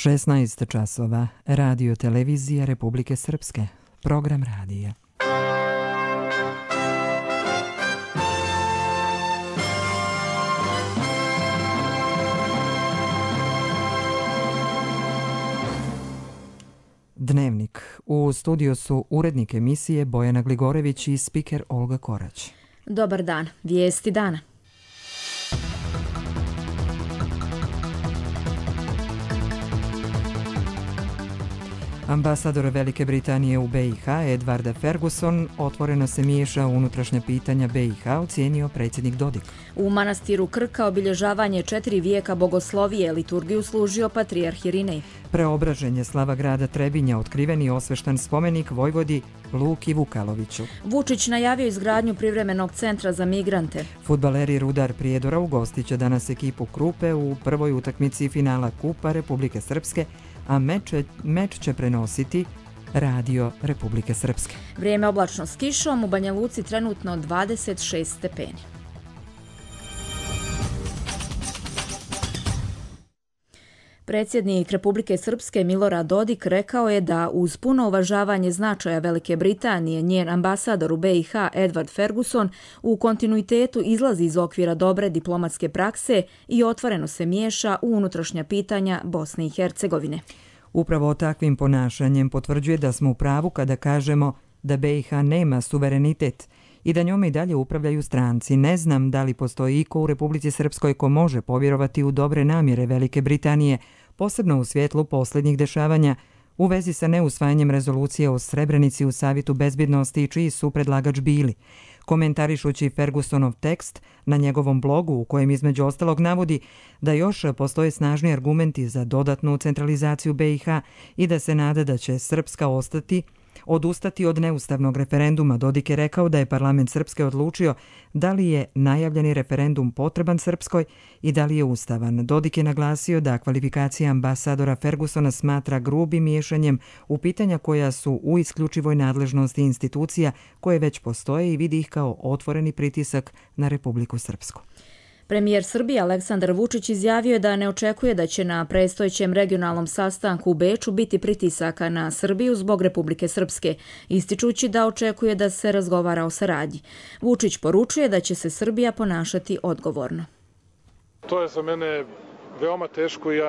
16 časova, Radio Televizija Republike Srpske, program radija. Dnevnik. U studiju su urednik emisije Bojana Gligorević i spiker Olga Korać. Dobar dan. Vijesti dana. Ambasador Velike Britanije u BiH, Edward Ferguson, otvoreno se miješa u unutrašnja pitanja BiH, ocijenio predsjednik Dodik. U manastiru Krka obilježavanje 4 vijeka bogoslovije liturgiju služio patrijarh Irinej. Preobražen je slava grada Trebinja, otkriven i osveštan spomenik vojvodi Luki Vukaloviću. Vučić najavio izgradnju privremenog centra za migrante. Fudbaleri Rudar Prijedora ugostit će danas ekipu Krupe u prvoj utakmici finala Kupa Republike Srpske, a meč će prenositi Radio Republike Srpske. Vrijeme oblačno s kišom, u Banja Luci trenutno 26 stepeni. Predsjednik Republike Srpske Milorad Dodik rekao je da uz puno uvažavanje značaja Velike Britanije, njen ambasador u BiH Edward Ferguson u kontinuitetu izlazi iz okvira dobre diplomatske prakse i otvoreno se miješa u unutrašnja pitanja Bosne i Hercegovine. Upravo takvim ponašanjem potvrđuje da smo u pravu kada kažemo da BiH nema suverenitet i da njome i dalje upravljaju stranci. Ne znam da li postoji iko u Republici Srpskoj ko može povjerovati u dobre namjere Velike Britanije, posebno u svjetlu posljednjih dešavanja u vezi sa neusvajanjem rezolucije o Srebrenici u Savjetu bezbjednosti, čiji su predlagač bili. Komentarišući Fergusonov tekst na njegovom blogu, u kojem između ostalog navodi da još postoje snažni argumenti za dodatnu centralizaciju BiH i da se nada da će Srpska odustati od neustavnog referenduma, Dodik je rekao da je parlament Srpske odlučio da li je najavljeni referendum potreban Srpskoj i da li je ustavan. Dodik je naglasio da kvalifikacija ambasadora Fergusona smatra grubim miješanjem u pitanja koja su u isključivoj nadležnosti institucija koje već postoje i vidi ih kao otvoreni pritisak na Republiku Srpsku. Premijer Srbije Aleksandar Vučić izjavio je da ne očekuje da će na predstojećem regionalnom sastanku u Beču biti pritisaka na Srbiju zbog Republike Srpske, ističući da očekuje da se razgovara o saradnji. Vučić poručuje da će se Srbija ponašati odgovorno. To je za mene veoma teško i ja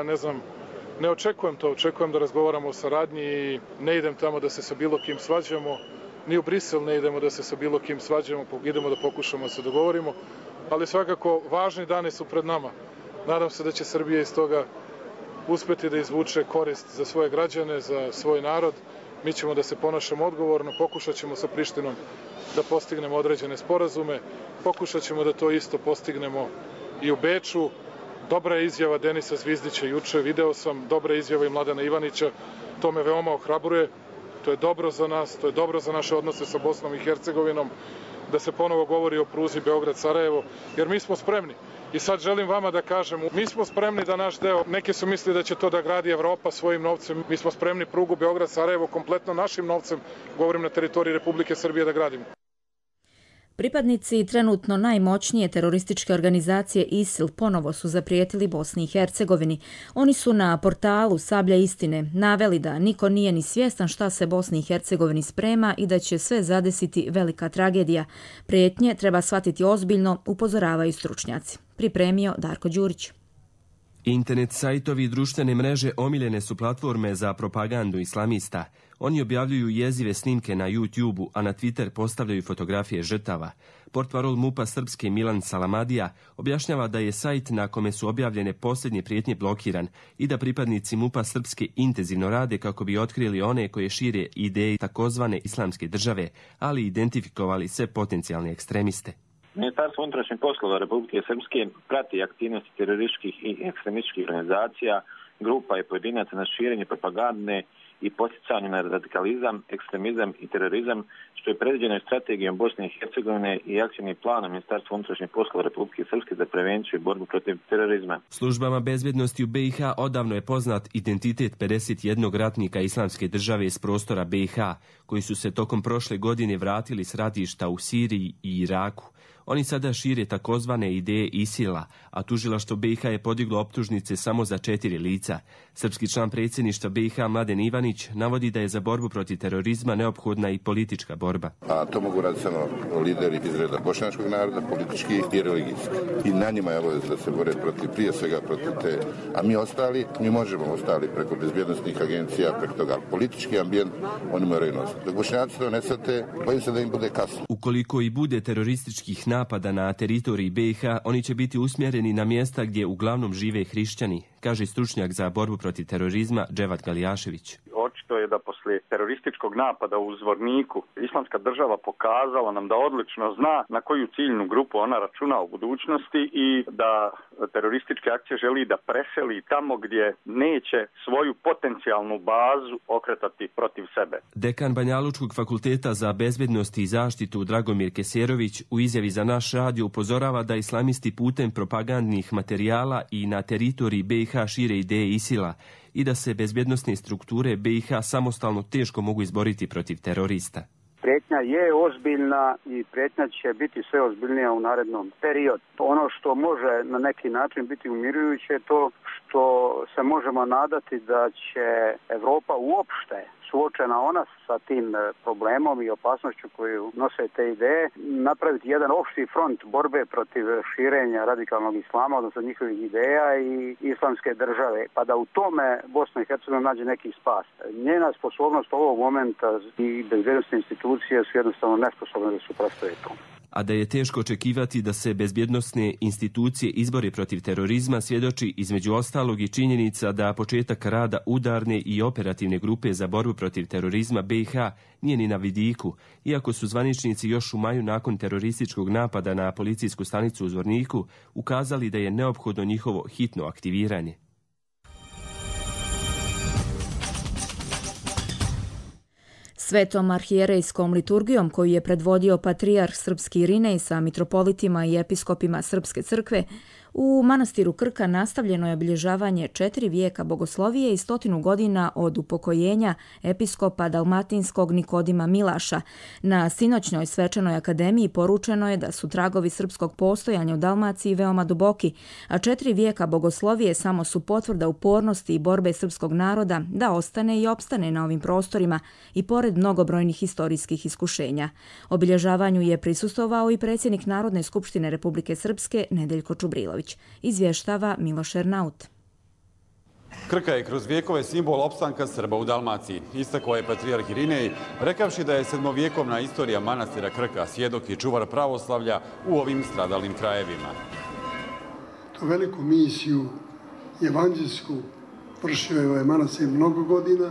ne očekujem to. Očekujem da razgovaramo o saradnji i ne idem tamo da se sa bilo kim svađamo. Ni u Brisel ne idemo da se sa bilo kim svađamo, idemo da pokušamo da se dogovorimo. Ali svakako važni dani su pred nama. Nadam se da će Srbija iz toga uspjeti da izvuče korist za svoje građane, za svoj narod. Mi ćemo da se ponašamo odgovorno, pokušat ćemo sa Prištinom da postignemo određene sporazume, pokušat ćemo da to isto postignemo i u Beču. Dobra je izjava Denisa Zvizdića juče, video sam, dobra je izjava i Mladena Ivanića, to me veoma ohrabruje. To je dobro za nas, to je dobro za naše odnose sa Bosnom i Hercegovinom, da se ponovo govori o pruzi Beograd-Sarajevo, jer mi smo spremni. I sad želim vama da kažem, mi smo spremni da naš deo, neki su mislili da će to da gradi Evropa svojim novcem, mi smo spremni prugu Beograd-Sarajevo kompletno našim novcem, govorim na teritoriji Republike Srbije, da gradimo. Pripadnici trenutno najmoćnije terorističke organizacije ISIL ponovo su zaprijetili Bosni i Hercegovini. Oni su na portalu Sablja istine naveli da niko nije ni svjestan šta se Bosni i Hercegovini sprema i da će sve zadesiti velika tragedija. Prijetnje treba shvatiti ozbiljno, upozoravaju stručnjaci. Pripremio Darko Đurić. Internet sajtovi i društvene mreže omiljene su platforme za propagandu islamista. Oni objavljuju jezive snimke na YouTube-u, a na Twitter postavljaju fotografije žrtava. Portparol MUP-a Srpske Milan Salamadija objašnjava da je sajt na kome su objavljene posljednje prijetnje blokiran i da pripadnici MUP-a Srpske intenzivno rade kako bi otkrili one koje šire ideje takozvane islamske države, ali identifikovali sve potencijalne ekstremiste. Ministarstvo unutrašnjih poslova Republike Srpske prati aktivnosti terorističkih i ekstremističkih organizacija, grupa i pojedinaca na širenje propagandne i poticanje na radikalizam, ekstremizam i terorizam, što je predviđeno strategijom Bosne i Hercegovine i akcijnim planom Ministarstva unutrašnjih poslova Republike Srpske za prevenciju i borbu protiv terorizma. Službama bezbjednosti u BiH odavno je poznat identitet 51 ratnika islamske države iz prostora BiH, koji su se tokom prošle godine vratili s ratišta u Siriji i Iraku. Oni sada šire takozvane ideje ISIL-a, a tužilaštvo BiH je podiglo optužnice samo za 4 lica. Srpski član predsjedništva BiH Mladen Ivanić navodi da je za borbu protiv terorizma neophodna i politička borba. A to mogu raditi samo lideri iz reda bošnjačkog naroda, politički i religijski. I na njima je obaveza da se bore protiv, prije svega protiv te. A mi možemo ostali preko bezbjednosnih agencija, preko toga politički ambijent, oni moraju nositi. Dok bošnjaci to ne shvate, bojim se da im bude kasno. Ukoliko i bude terorističkih napada na teritoriji BiH, oni će biti usmjereni na mjesta gdje uglavnom žive hrišćani, kaže stručnjak za borbu protiv terorizma Dževat Galijašević. Očito je da poslije terorističkog napada u Zvorniku Islamska država pokazala nam da odlično zna na koju ciljnu grupu ona računa u budućnosti i da terorističke akcije želi da preseli tamo gdje neće svoju potencijalnu bazu okretati protiv sebe. Dekan Banjalučkog fakulteta za bezbednost i zaštitu Dragomir Keserović u izjavi za naš radio upozorava da islamisti putem propagandnih materijala i na teritoriji BiH šire ideje ISIL-a i da se bezbjednosne strukture BiH samostalno teško mogu izboriti protiv terorista. Prijetnja je ozbiljna i prijetnja će biti sve ozbiljnija u narednom periodu. Ono što može na neki način biti umirujuće je to što se možemo nadati da će Europa uopšte suočena ona sa tim problemom i opasnošću koju nose te ideje, napraviti jedan opšti front borbe protiv širenja radikalnog islama, odnosno njihovih ideja i islamske države, pa da u tome Bosna i Hercegovina nađe neki spas. Njena sposobnost ovog momenta i bezbjednosne institucije su jednostavno nesposobne da suprotstave tomu. A da je teško očekivati da se bezbjednosne institucije izbore protiv terorizma svjedoči između ostalog i činjenica da početak rada udarne i operativne grupe za borbu protiv terorizma BiH nije ni na vidiku, iako su zvaničnici još u maju nakon terorističkog napada na policijsku stanicu u Zvorniku ukazali da je neophodno njihovo hitno aktiviranje. Svetom arhijerejskom liturgijom koju je predvodio patrijarh srpski Irinej sa mitropolitima i episkopima Srpske crkve, u manastiru Krka nastavljeno je obilježavanje 4 vijeka bogoslovije i 100 godina od upokojenja episkopa dalmatinskog Nikodima Milaša. Na sinoćnjoj svečanoj akademiji poručeno je da su tragovi srpskog postojanja u Dalmaciji veoma duboki, a 4 vijeka bogoslovije samo su potvrda upornosti i borbe srpskog naroda da ostane i opstane na ovim prostorima i pored mnogobrojnih historijskih iskušenja. Obilježavanju je prisustvovao i predsjednik Narodne skupštine Republike Srpske Nedeljko Čubrilović. Izvještava Miloš Ernaut. Krka je kroz vijekove simbol opstanka Srba u Dalmaciji. Istakao je patrijarh Irinej, rekavši da je sedmovjekovna istorija manastira Krka svjedok i čuvar pravoslavlja u ovim stradalim krajevima. Tu veliku misiju evanđelsku vršio je ovaj manastir mnogo godina.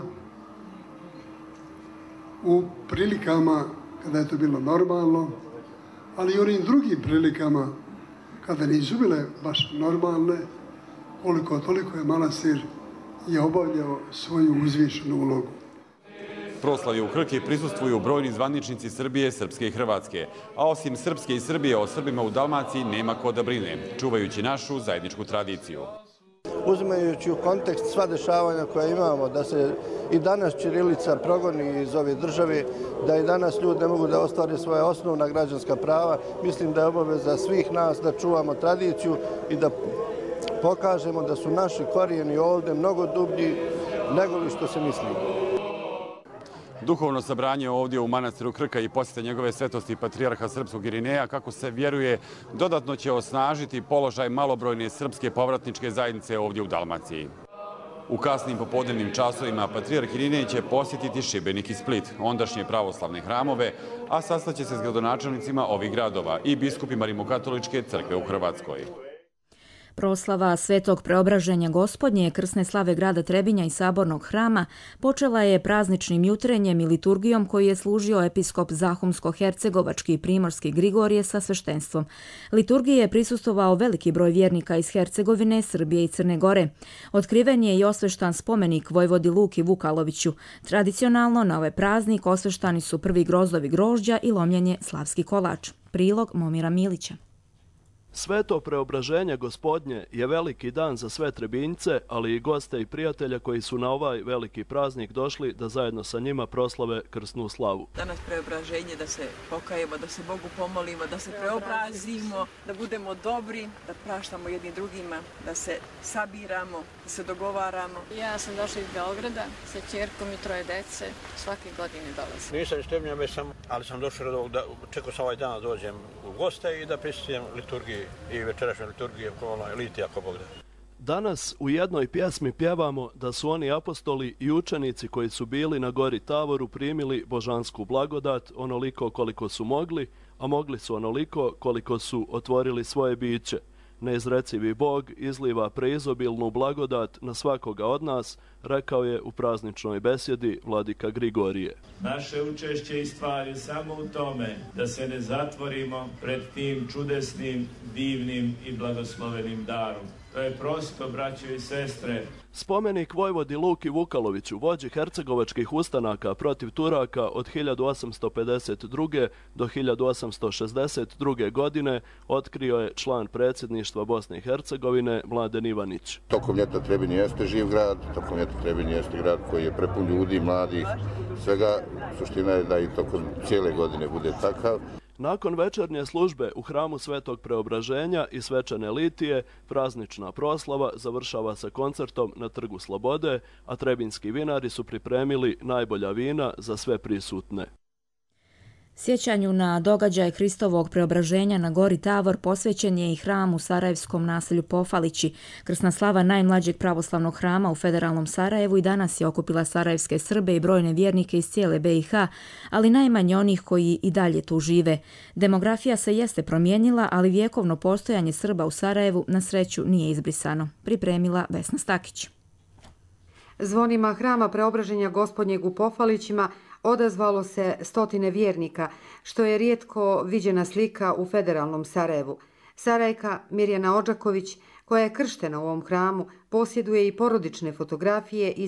U prilikama kada je to bilo normalno, ali i onim drugim prilikama kada nisu bile baš normalne, koliko toliko je manastir i obavljao svoju uzvišenu ulogu. Proslavi u Krki prisustvuju brojni zvaničnici Srbije, Srpske i Hrvatske, a osim Srpske i Srbije o Srbima u Dalmaciji nema ko da brine, čuvajući našu zajedničku tradiciju. Uzimajući u kontekst sva dešavanja koja imamo, da se i danas ćirilica progoni iz ove države, da i danas ljudi ne mogu da ostvare svoje osnovna građanska prava, mislim da je obaveza svih nas da čuvamo tradiciju i da pokažemo da su naši korijeni ovdje mnogo dublji nego li što se misli. Duhovno sabranje ovdje u manastiru Krka i posjeta njegove svetosti patrijarha srpskog Irineja, kako se vjeruje, dodatno će osnažiti položaj malobrojne srpske povratničke zajednice ovdje u Dalmaciji. U kasnim popodnevnim časovima patrijarh Irinej će posjetiti Šibenik i Split, ondašnje pravoslavne hramove, a sastaće se s gradonačelnicima ovih gradova i biskupima Rimokatoličke crkve u Hrvatskoj. Proslava Svetog preobraženja Gospodnje, krsne slave grada Trebinja i Sabornog hrama počela je prazničnim jutrenjem i liturgijom koju je služio episkop Zahumsko-hercegovački i primorski Grigorije sa sveštenstvom. Liturgiji je prisustvovao veliki broj vjernika iz Hercegovine, Srbije i Crne Gore. Otkriven je i osveštan spomenik Vojvodi Luki Vukaloviću. Tradicionalno na ovaj praznik osveštani su prvi grozdovi grožđa i lomljenje slavski kolač. Prilog Momira Milića. Sveto preobraženje Gospodnje je veliki dan za sve Trebinjce, ali i goste i prijatelja koji su na ovaj veliki praznik došli da zajedno sa njima proslave krsnu slavu. Danas preobraženje, da se pokajemo, da se Bogu pomolimo, da se preobrazimo, da budemo dobri, da praštamo jedni drugima, da se sabiramo, da se dogovaramo. Ja sam došla iz Beograda sa ćerkom i 3 dece, svake godine dolazim. Nisam iz Trebinja, ali sam došao da čekao sam ovaj dan da dođem u goste i da prisjetim liturgiji i večerašnje liturgije eliti ako Bog da. Danas u jednoj pjesmi pjevamo da su oni apostoli i učenici koji su bili na gori Tavoru primili božansku blagodat onoliko koliko su mogli, a mogli su onoliko koliko su otvorili svoje biće. Neizrecivi Bog izliva preizobilnu blagodat na svakoga od nas, rekao je u prazničnoj besjedi vladika Grigorije. Naše učešće i stvar je samo u tome da se ne zatvorimo pred tim čudesnim, divnim i blagoslovenim darom. To je prosto, braćo i sestre. Spomenik vojvodi Luki Vukaloviću, vođi hercegovačkih ustanaka protiv Turaka od 1852. do 1862. godine, otkrio je član predsjedništva Bosne i Hercegovine Mladen Ivanić. Tokom ljeta Trebinj jeste živ grad, tokom ljeta Trebinj jeste grad koji je prepun ljudi, mladih, svega. Suština je da i tokom cijele godine bude takav. Nakon večernje službe u hramu Svetog Preobraženja i svečane litije, praznična proslava završava sa koncertom na Trgu Slobode, a trebinjski vinari su pripremili najbolja vina za sve prisutne. Sjećanju na događaj Hristovog preobraženja na gori Tavor posvećen je i hram u sarajevskom naselju Pofalići. Krsna slava najmlađeg pravoslavnog hrama u federalnom Sarajevu i danas je okupila sarajevske Srbe i brojne vjernike iz cijele BiH, ali najmanje onih koji i dalje tu žive. Demografija se jeste promijenila, ali vjekovno postojanje Srba u Sarajevu na sreću nije izbrisano. Pripremila Vesna Stakić. Zvonima hrama Preobraženja Gospodnjeg u Pofalićima odazvalo se stotine vjernika, što je rijetko viđena slika u federalnom Sarajevu. Sarajka Mirjana Odžaković, koja je krštena u ovom hramu, posjeduje i porodične fotografije iz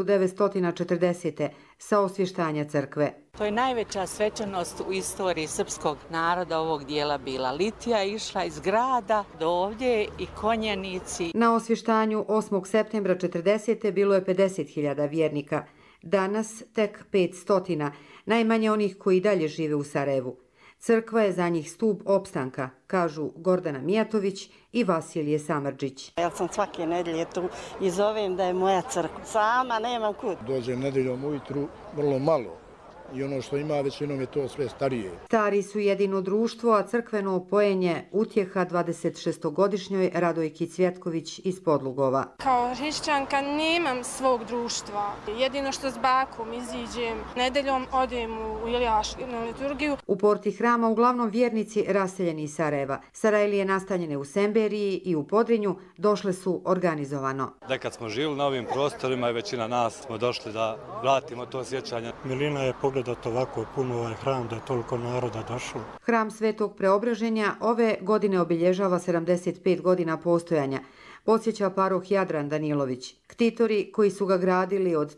1940. sa osvještanja crkve. To je najveća svečanost u istoriji srpskog naroda ovog dijela bila. Litija je išla iz grada do ovdje i konjanici. Na osvještanju 8. septembra 40. bilo je 50.000 vjernika. Danas tek 500, najmanje onih koji dalje žive u Sarajevu. Crkva je za njih stup opstanka, kažu Gordana Mijatović i Vasilije Samardžić. Ja sam svake nedelje tu i zovem da je moja crkva. Sama nemam kud. Dođem nedeljom ujutru vrlo malo i ono što ima većinom je to sve starije. Stari su jedino društvo, a crkveno pojenje utjeha 26-godišnjoj Radojki Cvjetković iz Podlugova. Kao hrišćanka nemam svog društva. Jedino što s bakom iziđem, nedeljom odem u Iljaš na liturgiju. U porti hrama uglavnom vjernici raseljeni iz Sarajeva. Sarajlije nastanjene u Semberiji i u Podrinju došle su organizovano. Nekad smo živjeli na ovim prostorima i većina nas smo došli da vratimo to sjećanje. Milina je pogledati ovako puno ovaj hram, da je toliko naroda došlo. Hram Svetog Preobraženja ove godine obilježava 75 godina postojanja, podsjeća paroh Jadran Danilović. Ktitori koji su ga gradili od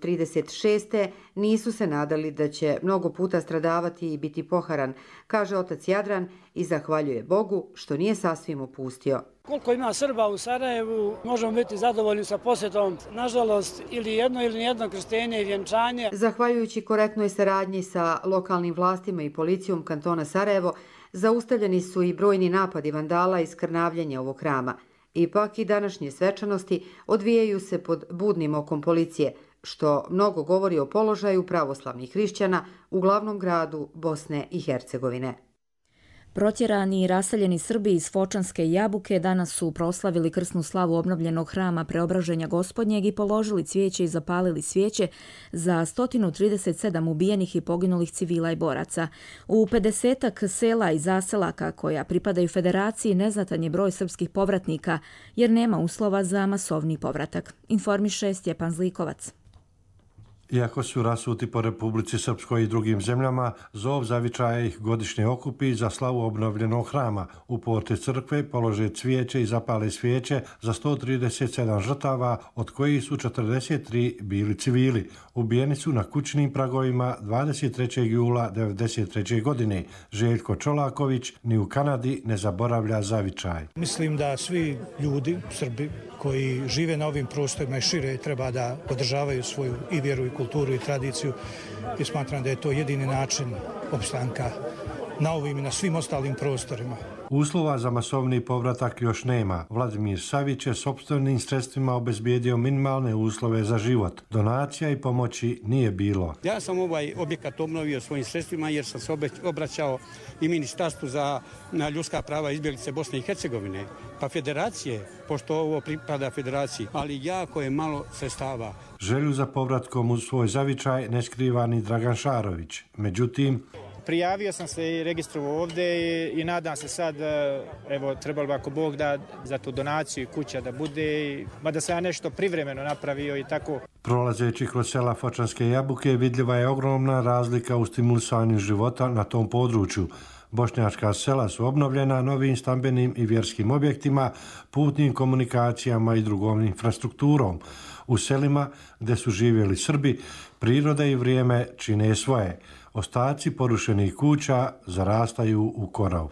36. nisu se nadali da će mnogo puta stradavati i biti poharan, kaže otac Jadran i zahvaljuje Bogu što nije sasvim opustio. Koliko ima Srba u Sarajevu, možemo biti zadovoljni sa posjetom. Nažalost, ili jedno ili nijedno krštenje i vjenčanje. Zahvaljujući korektnoj saradnji sa lokalnim vlastima i policijom kantona Sarajevo, zaustavljeni su i brojni napadi vandala i skrnavljenja ovog hrama. Ipak i današnje svečanosti odvijaju se pod budnim okom policije, što mnogo govori o položaju pravoslavnih hrišćana u glavnom gradu Bosne i Hercegovine. Protjerani i raseljeni Srbi iz Fočanske Jabuke danas su proslavili krsnu slavu obnovljenog hrama Preobraženja Gospodnjeg i položili cvijeće i zapalili svijeće za 137 ubijenih i poginulih civila i boraca. U 50-ak sela i zaselaka koja pripadaju Federaciji neznatan je broj srpskih povratnika jer nema uslova za masovni povratak, informiše Stjepan Zlikovac. Iako su rasuti po Republici Srpskoj i drugim zemljama, zov zavičaja ih godišnje okupi za slavu obnovljenog hrama. U porti crkve polože cvijeće i zapale svijeće za 137 žrtava, od kojih su 43 bili civili. Ubijeni su na kućnim pragovima 23. jula 1993. godine. Željko Čolaković ni u Kanadi ne zaboravlja zavičaj. Mislim da svi ljudi, Srbi, koji žive na ovim prostorima i šire, treba da podržavaju svoju i vjeru i kulturu i tradiciju i smatram da je to jedini način opstanka na ovim i na svim ostalim prostorima. Uslova za masovni povratak još nema. Vladimir Savić je sopstvenim sredstvima obezbijedio minimalne uslove za život. Donacija i pomoći nije bilo. Ja sam ovaj objekat obnovio svojim sredstvima jer sam se obraćao i Ministarstvu za ljudska prava izbjeglice Bosne i Hercegovine, pa federacije, pošto ovo pripada federaciji, ali jako je malo sredstava. Želju za povratkom u svoj zavičaj ne skriva ni Dragan Šarović. Međutim, prijavio sam se i registrovao ovdje i nadam se sad, evo, trebalo bi ako Bog da za tu donaciju i kuća da bude, mada sam ja nešto privremeno napravio i tako. Prolazeći kroz sela Fočanske Jabuke vidljiva je ogromna razlika u stimulisanju života na tom području. Bošnjačka sela su obnovljena novim stambenim i vjerskim objektima, putnim komunikacijama i drugom infrastrukturom. U selima gdje su živjeli Srbi, priroda i vrijeme čine svoje. Ostaci porušenih kuća zarastaju u korov.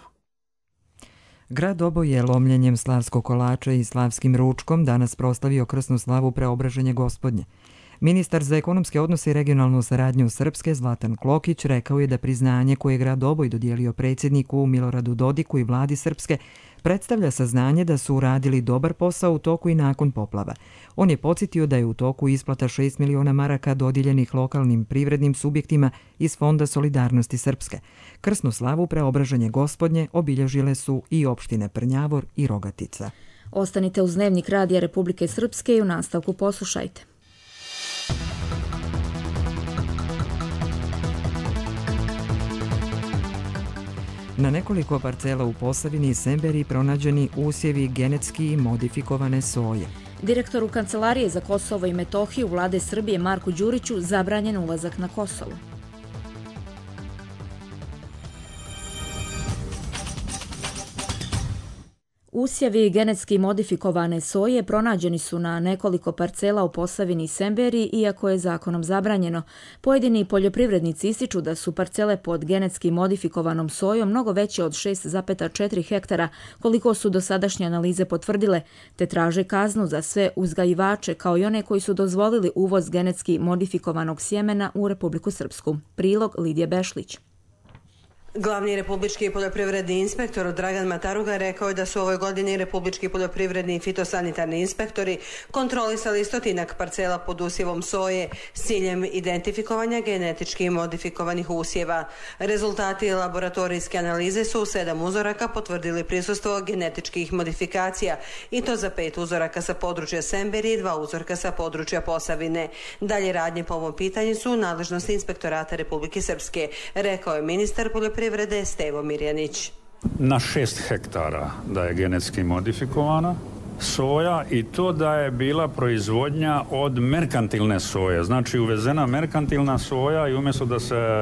Grad Oboj je lomljenjem slavskog kolača i slavskim ručkom danas proslavio krsnu slavu Preobraženje Gospodnje. Ministar za ekonomske odnose i regionalnu saradnju Srpske Zlatan Klokić rekao je da priznanje koje je grad Oboj dodijelio predsjedniku Miloradu Dodiku i vladi Srpske predstavlja saznanje da su uradili dobar posao u toku i nakon poplava. On je podsjetio da je u toku isplata 6 miliona maraka dodijeljenih lokalnim privrednim subjektima iz Fonda solidarnosti Srpske. Krsnu slavu Preobraženje Gospodnje obilježile su i opštine Prnjavor i Rogatica. Ostanite uz Dnevnik Radija Republike Srpske i u nastavku poslušajte. Na nekoliko parcela u Posavini i Semberiji pronađeni usjevi genetski modifikovane soje. Direktoru Kancelarije za Kosovo i Metohiju vlade Srbije Marku Đuriću zabranjen ulazak na Kosovo. Usjevi genetski modifikovane soje pronađeni su na nekoliko parcela u Posavini i Semberiji, iako je zakonom zabranjeno. Pojedini poljoprivrednici ističu da su parcele pod genetski modifikovanom sojom mnogo veće od 6,4 hektara, koliko su dosadašnje analize potvrdile, te traže kaznu za sve uzgajivače kao i one koji su dozvolili uvoz genetski modifikovanog sjemena u Republiku Srpsku. Prilog Lidije Bešlić. Glavni republički poljoprivredni inspektor Dragan Mataruga rekao je da su u ovoj godini republički poljoprivredni i fitosanitarni inspektori kontrolisali 100 parcela pod usjevom soje s ciljem identifikovanja genetički modifikovanih usjeva. Rezultati laboratorijske analize su u 7 uzoraka potvrdili prisustvo genetičkih modifikacija i to za 5 uzoraka sa područja Semberije i 2 uzorka sa područja Posavine. Dalje radnje po ovom pitanju su u nadležnosti Inspektorata Republike Srpske, rekao je ministar poljoprivrede Stevo Mirjanić. Na 6 hektara da je genetski modifikovana soja i to da je bila proizvodnja od merkantilne soje. Znači uvezena merkantilna soja i umjesto da se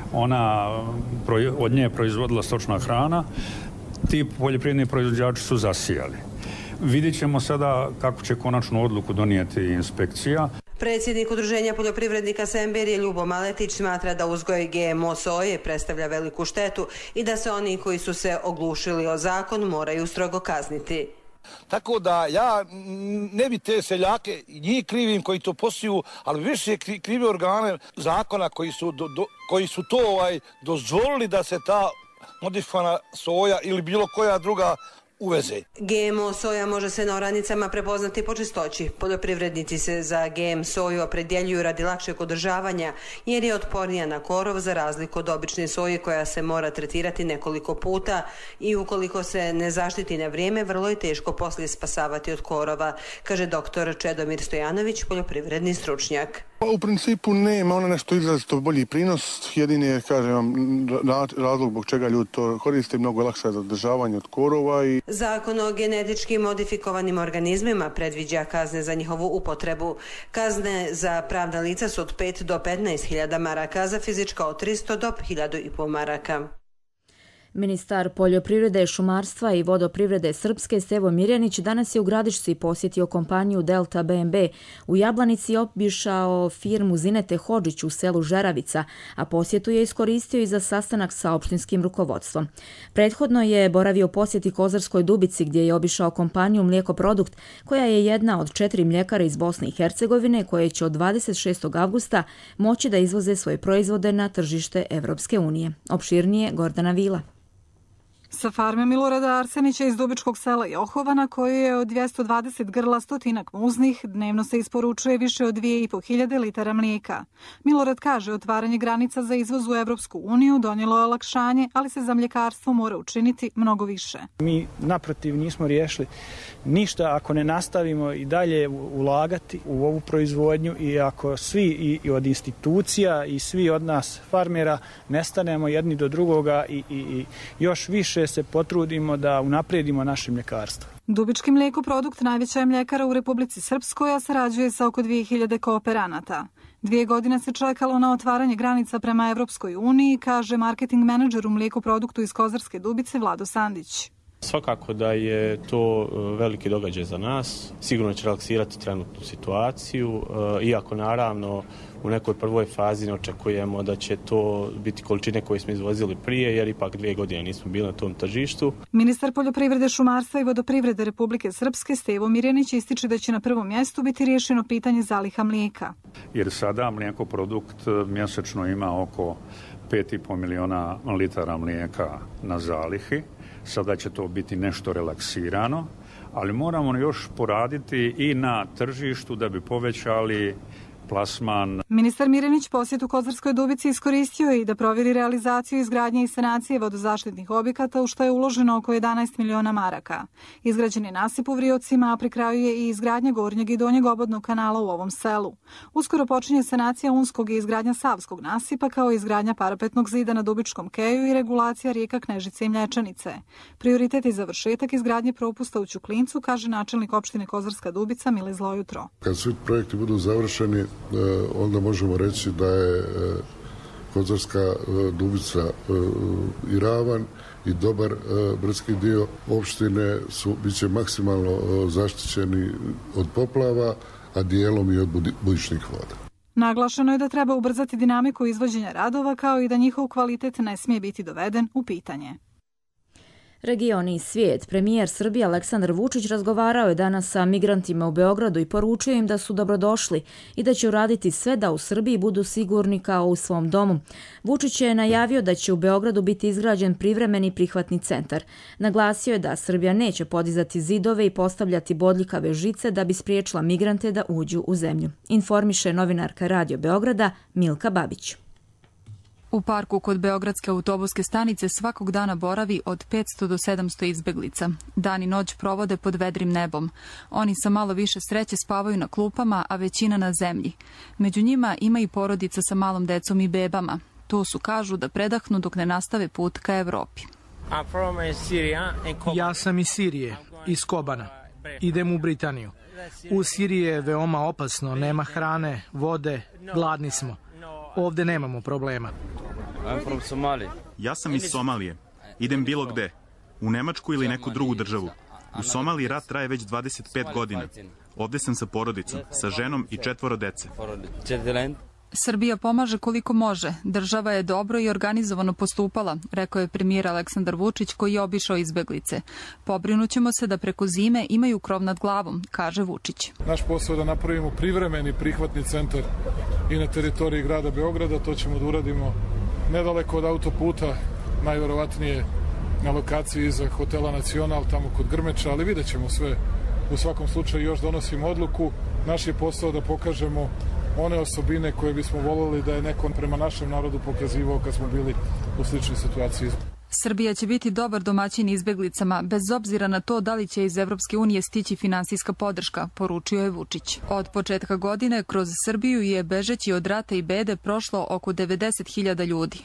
od nje proizvodila stočna hrana, ti poljoprivredni proizvođači su zasijali. Vidjet ćemo sada kako će konačnu odluku donijeti inspekcija. Predsjednik Udruženja poljoprivrednika Semberije Ljubo Maletić smatra da uzgoj GMO soje predstavlja veliku štetu i da se oni koji su se oglušili o zakon moraju strogo kazniti. Tako da ja ne bi te seljake, njih krivim koji to posiju, ali više krive organe zakona koji su to dozvolili da se ta modifikovana soja ili bilo koja druga uveze. GMO soja može se na oranicama prepoznati po čistoći. Poljoprivrednici se za GM soju opredjeljuju radi lakšeg održavanja jer je otpornija na korov za razliku od obične soje koja se mora tretirati nekoliko puta i ukoliko se ne zaštiti na vrijeme vrlo je teško poslije spasavati od korova, kaže dr. Čedomir Stojanović, poljoprivredni stručnjak. Pa u principu nema ono nešto izrazito bolji prinos, jedini je, kažem vam, razlog zbog čega ljudi to koriste, mnogo je lakše za održavanje od korova. Zakon o genetički modifikovanim organizmima predviđa kazne za njihovu upotrebu. Kazne za pravna lica su od 5 do 15.000 maraka, za fizička od 300 do 1.500 maraka. Ministar poljoprivrede, šumarstva i vodoprivrede Srpske Stevo Mirjanić danas je u Gradišci posjetio kompaniju Delta BNB. U Jablanici je obišao firmu Zinete Hodžić u selu Žeravica, a posjetu je iskoristio i za sastanak sa opštinskim rukovodstvom. Prethodno je boravio posjeti Kozarskoj Dubici gdje je obišao kompaniju Mlijekoprodukt, koja je jedna od 4 mljekara iz Bosne i Hercegovine koje će od 26. avgusta moći da izvoze svoje proizvode na tržište Evropske unije. Opširnije Gordana Vila. Sa farme Milorada Arsenića iz Dubičkog sela Johovana, koju je od 220 grla stotinak muznih, dnevno se isporučuje više od 2.500 litara mlijeka. Milorad kaže, otvaranje granica za izvoz u Evropsku uniju donijelo je olakšanje, ali se za mljekarstvo mora učiniti mnogo više. Mi naprotiv nismo riješili ništa ako ne nastavimo i dalje ulagati u ovu proizvodnju i ako svi i od institucija i svi od nas farmera nestanemo jedni do drugoga i još više se potrudimo da unaprijedimo naše mljekarstvo. Dubički Mlijekoprodukt najveća je mljekara u Republici Srpskoj, a sarađuje sa oko 2000 kooperanata. 2 godine se čekalo na otvaranje granica prema Evropskoj uniji, kaže marketing menadžer u Mlijekoproduktu iz Kozarske Dubice Vlado Sandić. Svakako da je to veliki događaj za nas, sigurno će relaksirati trenutnu situaciju, iako naravno u nekoj prvoj fazi ne očekujemo da će to biti količine koje smo izvozili prije, jer ipak 2 godine nismo bili na tom tržištu. Ministar poljoprivrede, šumarstva i vodoprivrede Republike Srpske Stevo Mirjanić ističe da će na prvom mjestu biti riješeno pitanje zaliha mlijeka. Jer sada Mlijekoprodukt mjesečno ima oko 5,5 miliona litara mlijeka na zalihi. Sada će to biti nešto relaksirano, ali moramo još poraditi i na tržištu da bi povećali plasman. Ministar Mirjanić posjet u Kozarskoj Dubici iskoristio je i da provjeri realizaciju izgradnje i sanacije vodozaštitnih objekata, u što je uloženo oko 11 miliona maraka. Izgrađen je nasip u Vriocima, a pri kraju je i izgradnja gornjeg i donjeg obodnog kanala u ovom selu. Uskoro počinje sanacija Unskog i izgradnja Savskog nasipa, kao i izgradnja parapetnog zida na Dubičkom keju i regulacija rijeka Knežice i Mlječanice. Prioritet je završetak izgradnje propusta u Ćuklincu, kaže načelnik opštine Kozarska Dubica Mile Zlojutro. Kad svi projekti budu završeni, onda možemo reći da je Kozarska Dubica i ravan i dobar brdski dio opštine biće maksimalno zaštićeni od poplava, a dijelom i od bujičnih voda. Naglašeno je da treba ubrzati dinamiku izvođenja radova, kao i da njihov kvalitet ne smije biti doveden u pitanje. Region i svijet. Premijer Srbije Aleksandar Vučić razgovarao je danas sa migrantima u Beogradu i poručio im da su dobrodošli i da će uraditi sve da u Srbiji budu sigurni kao u svom domu. Vučić je najavio da će u Beogradu biti izgrađen privremeni prihvatni centar. Naglasio je da Srbija neće podizati zidove i postavljati bodljikave žice da bi spriječila migrante da uđu u zemlju. Informiše novinarka Radio Beograda Milka Babić. U parku kod Beogradske autobuske stanice svakog dana boravi od 500 do 700 izbeglica. Dan i noć provode pod vedrim nebom. Oni sa malo više sreće spavaju na klupama, a većina na zemlji. Među njima ima i porodica sa malom decom i bebama. To su, kažu, da predahnu dok ne nastave put ka Evropi. Ja sam iz Sirije, iz Kobana. Idem u Britaniju. U Siriji je veoma opasno, nema hrane, vode, gladni smo. Ovde nemamo problema. Ja sam iz Somalije. Idem bilo gde. U Nemačku ili neku drugu državu. U Somaliji rat traje već 25 godina. Ovde sam sa porodicom, sa ženom i 4 dece. Srbija pomaže koliko može. Država je dobro i organizovano postupala, rekao je premijer Aleksandar Vučić, koji je obišao izbeglice. Pobrinućemo se da preko zime imaju krov nad glavom, kaže Vučić. Naš posao je da napravimo privremeni prihvatni centar i na teritoriji grada Beograda. To ćemo da uradimo nedaleko od autoputa, najverovatnije na lokaciji iza hotela Nacional, tamo kod Grmeča, ali vidjet ćemo sve. U svakom slučaju još donosimo odluku. Naš je posao da pokažemo one osobine koje bismo voljeli da je neko prema našem narodu pokazivao kad smo bili u sličnoj situaciji. Srbija će biti dobar domaćin izbeglicama, bez obzira na to da li će iz Evropske unije stići finansijska podrška, poručio je Vučić. Od početka godine kroz Srbiju je bežeći od rata i bede prošlo oko 90.000 ljudi.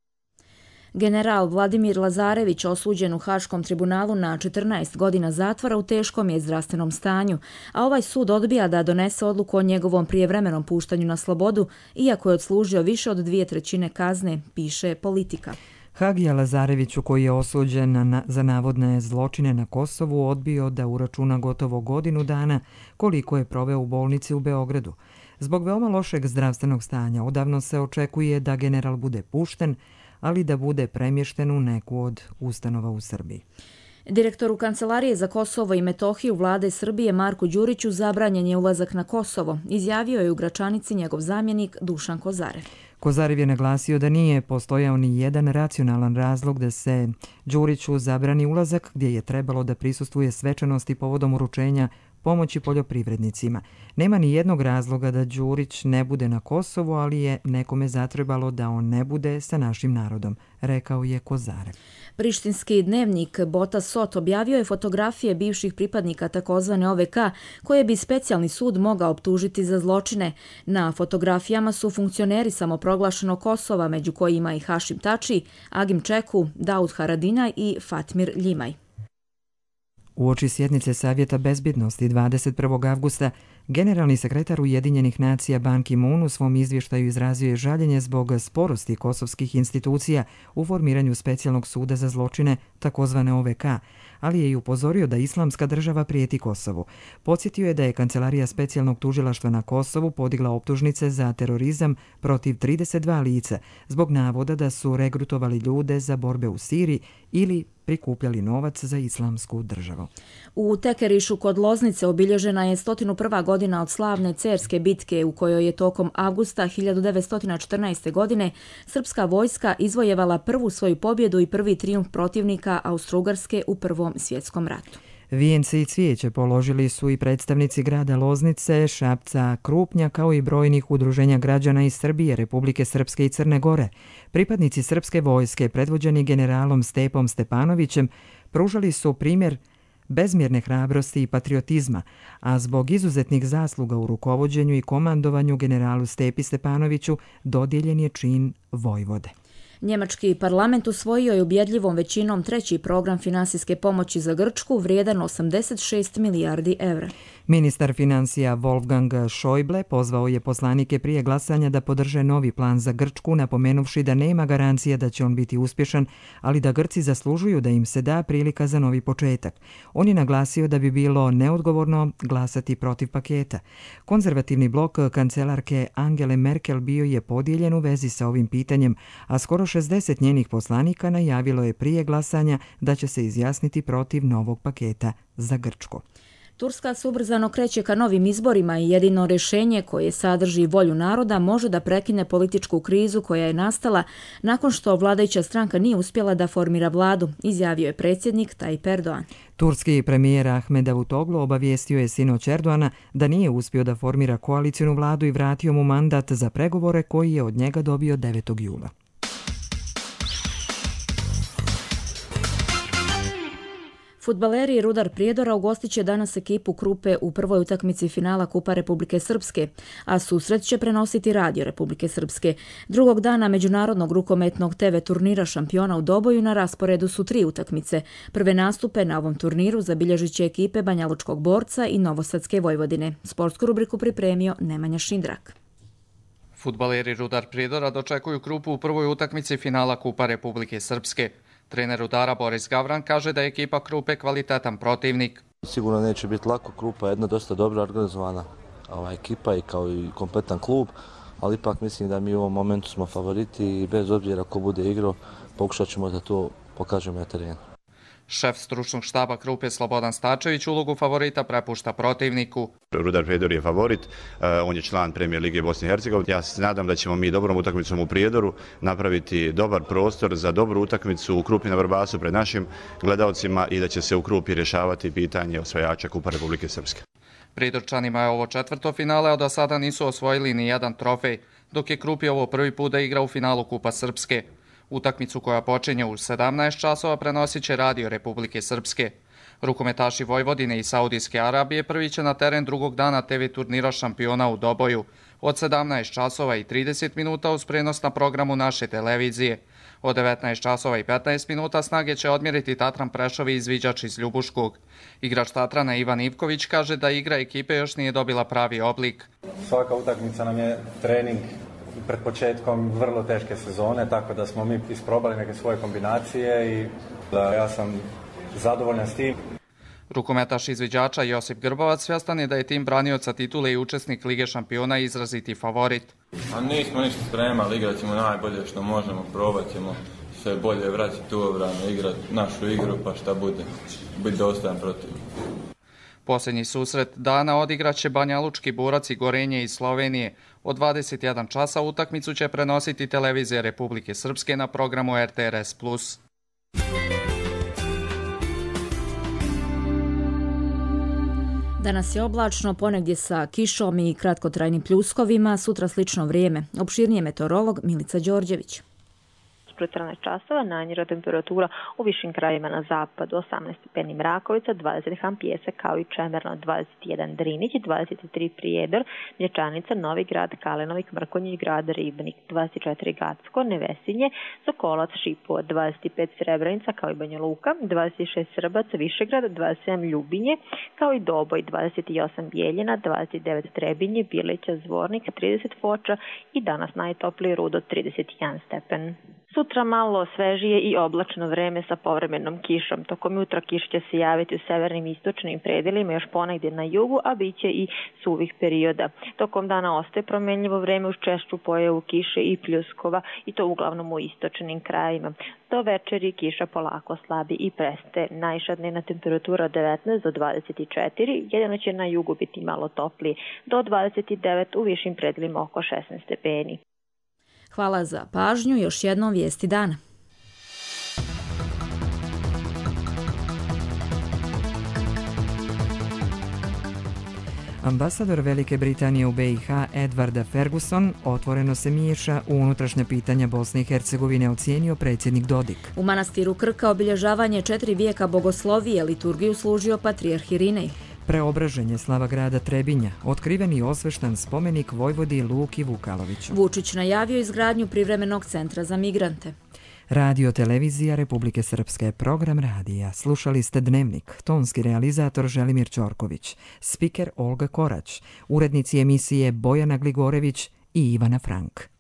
General Vladimir Lazarević, osuđen u Haškom tribunalu na 14 godina zatvora, u teškom je zdravstvenom stanju, a ovaj sud odbija da donese odluku o njegovom prijevremenom puštanju na slobodu, iako je odslužio više od 2/3 kazne, piše Politika. Hagija Lazareviću, koji je osuđen za navodne zločine na Kosovu, odbio da uračuna gotovo godinu dana koliko je proveo u bolnici u Beogradu. Zbog veoma lošeg zdravstvenog stanja odavno se očekuje da general bude pušten, ali da bude premješten u neku od ustanova u Srbiji. Direktoru Kancelarije za Kosovo i Metohiju vlade Srbije Marku Đuriću zabranjen je ulazak na Kosovo, izjavio je u Gračanici njegov zamjenik Dušan Kozarev. Kozarev je naglasio da nije postojao ni jedan racionalan razlog da se Đuriću zabrani ulazak, gdje je trebalo da prisustvuje svečanosti povodom uručenja pomoći poljoprivrednicima. Nema ni jednog razloga da Đurić ne bude na Kosovu, ali je nekome zatrebalo da on ne bude sa našim narodom, rekao je Kozarev. Prištinski dnevnik Bota Sot objavio je fotografije bivših pripadnika takozvane OVK koje bi specijalni sud mogao optužiti za zločine. Na fotografijama su funkcioneri samoproglašenog Kosova, među kojima i Hašim Tači, Agim Čeku, Daud Haradinaj i Fatmir Ljimaj. Uoči sjednice Savjeta bezbjednosti 21. avgusta, generalni sekretar Ujedinjenih nacija Ban Ki-moon u svom izvještaju izrazio je žaljenje zbog sporosti kosovskih institucija u formiranju specijalnog suda za zločine, takozvane OVK, ali je i upozorio da Islamska država prijeti Kosovu. Podsjetio je da je Kancelarija specijalnog tužilaštva na Kosovu podigla optužnice za terorizam protiv 32 lica zbog navoda da su regrutovali ljude za borbe u Siriji ili prikupljali novac za Islamsku državu. U Tekerišu kod Loznice obilježena je 101. godina od slavne Cerske bitke u kojoj je tokom avgusta 1914. godine srpska vojska izvojevala prvu svoju pobjedu i prvi trijumf protivnika Austro-Ugarske u Prvom svjetskom ratu. Vijence i cvijeće položili su i predstavnici grada Loznice, Šapca, Krupnja, kao i brojnih udruženja građana iz Srbije, Republike Srpske i Crne Gore. Pripadnici srpske vojske, predvođeni generalom Stepom Stepanovićem, pružali su primjer bezmjerne hrabrosti i patriotizma, a zbog izuzetnih zasluga u rukovođenju i komandovanju generalu Stepi Stepanoviću dodijeljen je čin vojvode. Njemački parlament usvojio je ubjedljivom većinom treći program finansijske pomoći za Grčku vrijedan 86 milijardi evra. Ministar financija Wolfgang Schäuble pozvao je poslanike prije glasanja da podrže novi plan za Grčku, napomenuvši da nema garancije da će on biti uspješan, ali da Grci zaslužuju da im se da prilika za novi početak. On je naglasio da bi bilo neodgovorno glasati protiv paketa. Konzervativni blok kancelarke Angele Merkel bio je podijeljen u vezi sa ovim pitanjem, a skoro 60 njenih poslanika najavilo je prije glasanja da će se izjasniti protiv novog paketa za Grčku. Turska se ubrzano kreće ka novim izborima i jedino rješenje koje sadrži volju naroda može da prekine političku krizu koja je nastala nakon što vladajuća stranka nije uspjela da formira vladu, izjavio je predsjednik Tayyip Erdogan. Turski premijer Ahmed Davutoglu obavijestio je sinoć Erdogana da nije uspio da formira koalicijnu vladu i vratio mu mandat za pregovore koji je od njega dobio 9. jula. Fudbaleri Rudar Prijedora ugostit će danas ekipu Krupe u prvoj utakmici finala Kupa Republike Srpske, a susret će prenositi Radio Republike Srpske. Drugog dana međunarodnog rukometnog TV turnira šampiona u Doboju na rasporedu su 3 utakmice. Prve nastupe na ovom turniru zabilježit će ekipe Banjalučkog Borca i Novosadske Vojvodine. Sportsku rubriku pripremio Nemanja Šindrak. Fudbaleri Rudar Prijedora dočekuju Krupu u prvoj utakmici finala Kupa Republike Srpske. Trener Rudara Boris Gavran kaže da je ekipa Krupe kvalitetan protivnik. Sigurno neće biti lako, Krupa je jedna dosta dobro organizovana ekipa i kao i kompletan klub, ali ipak mislim da mi u ovom momentu smo favoriti i bez obzira ko bude igrao pokušat ćemo da to pokažemo na terenu. Šef stručnog štaba Krupe Slobodan Stačević ulogu favorita prepušta protivniku. Rudar Prijedor je favorit, on je član Premijer Lige Bosne i Hercegovine. Ja se nadam da ćemo mi dobrom utakmicom u Prijedoru napraviti dobar prostor za dobru utakmicu u Krupi na Vrbasu pred našim gledalcima i da će se u Krupi rješavati pitanje osvajača Kupa Republike Srpske. Prijedorčanima je ovo 4. finale, a do sada nisu osvojili ni jedan trofej, dok je Krupi ovo prvi put da igra u finalu Kupa Srpske. Utakmicu koja počinje u 17 časova prenosit će Radio Republike Srpske. Rukometaši Vojvodine i Saudijske Arabije prvi će na teren drugog dana TV turnira šampiona u Doboju od 17 časova i 30 minuta uz prenos na programu naše televizije. Od 19 časova i 15 minuta snage će odmjeriti Tatran Prešov i izviđač iz Ljubuškog. Igrač Tatrana Ivan Ivković kaže da igra ekipe još nije dobila pravi oblik. Svaka utakmica nam je trening pred početkom vrlo teške sezone, tako da smo mi isprobali neke svoje kombinacije i da ja sam zadovoljan s tim. Rukometaš izviđača Josip Grbovac svjestan je da je tim branioca titule i učesnik Lige šampiona izraziti favorit. A nismo ništa spremali, igrat ćemo najbolje što možemo, probat ćemo sve bolje vraćati u obranu, igrati našu igru pa šta bude, biti dostojan protiv. Posljednji susret dana odigraće Banjalučki Borac i Gorenje iz Slovenije. Od 21 časa utakmicu će prenositi televizija Republike Srpske na programu RTRS+. Danas je oblačno, ponegdje sa kišom i kratkotrajnim pljuskovima, sutra slično vrijeme. Opširnije meteorolog Milica Đorđević. Pre 13 časova najniža temperatura u višim krajevima na zapadu 18 stepeni Mrakovica, 20 Hampijese kao i Čemerno, 21 Drinić, 23 Prijedor, Mlječanica, Novi Grad, Kalenovik, Mrkonjić Grad, Ribnik, 24 Gacko, Nevesinje, Sokolac, Šipovo, 25 Srebrenica kao i Banja Luka, 26 Srbac, Višegrad, 27 Ljubinje kao i Doboj, 28 Bijeljina, 29 Trebinje, Bilića, Zvornik, 30 Foča i danas najtopliji Rudo 31 stepen. Sutra malo svežije i oblačno vreme sa povremenom kišom. Tokom jutra kiš će se javiti u severnim i istočnim predelima, još ponegdje na jugu, a bit će i suvih perioda. Tokom dana ostaje promenljivo vreme uz češću pojavu kiše i pljuskova i to uglavnom u istočnim krajima. Do večeri kiša polako slabi i prestaje. Najviša dnevna temperatura 19 do 24, jedino će na jugu biti malo toplije. Do 29 u višim predelima oko 16 stepeni. Hvala za pažnju, još jednom vijesti dana. Ambasador Velike Britanije u BiH Edwarda Ferguson otvoreno se miješa u unutrašnja pitanja Bosne i Hercegovine, ocijenio predsjednik Dodik. U manastiru Krka obilježavanje 4 vijeka bogoslovije liturgiju služio patrijarh Irinej. Preobraženje slava grada Trebinja, otkriven i osveštan spomenik Vojvodi Luki Vukaloviću. Vučić najavio izgradnju privremenog centra za migrante. Radio Televizija Republike Srpske, program radija. Slušali ste Dnevnik, tonski realizator Želimir Ćorković, spiker Olga Korać, urednici emisije Bojana Gligorević i Ivana Frank.